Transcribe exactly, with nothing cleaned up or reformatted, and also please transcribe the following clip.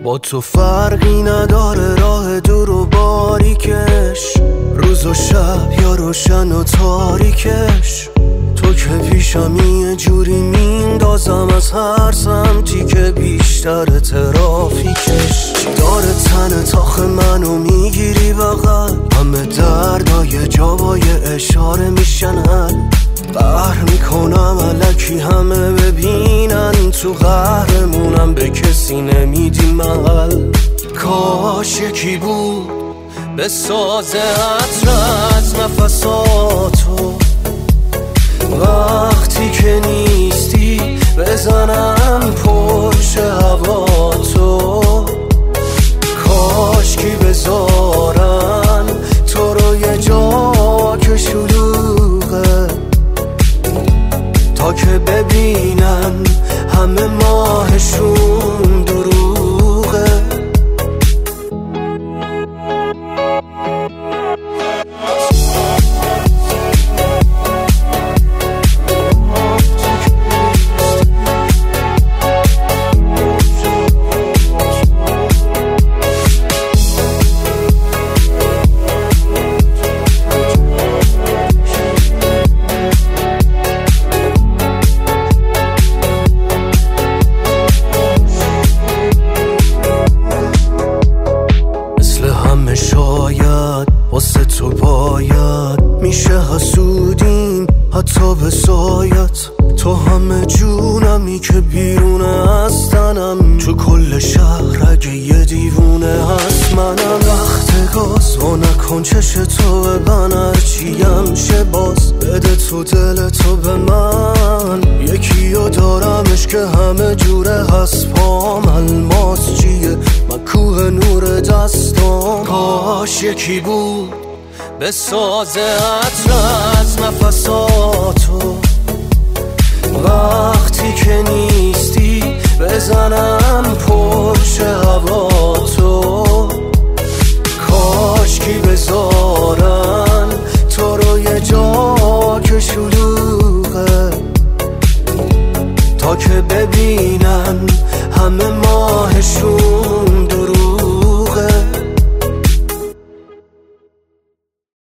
با تو فرقی نداره راه دور و باریکش، روز و شب یا روشن و تاریکش. تو که پیشم یه جوری میندازم از هر سمتی که بیشتر ترافیکش. داره تن تاخ منو میگیری بغل، همه دردای جوای اشاره میشن حل. قهر میکنم الکی همه ببینن، تو قهرمونم به کسی نمیدی محل. کاش یکی بود به ساز عطر از نفساتو، وقتی که نیستی بزنم پشت هوا تو. کاش کی بذارن تو رو یه جا که شلوغه، تا که ببینن همه ماهشون دروغه. شاید واسه تو باید میشه حسودیم حتی به سایت. تو همه جونمی که بیرونه از تنم، تو کل شهر اگه یه دیوونه هست منم. وقت گاز و نکن چش تو ببن، هرچیم شه باز بده تو دل تو به من. یکی رو دارمش که همه جوره هست پام، الماس چیه من کوه نور دستام. کاش یکی بود به ساز عطر از نفساتو، وقتی که نیستی بزنم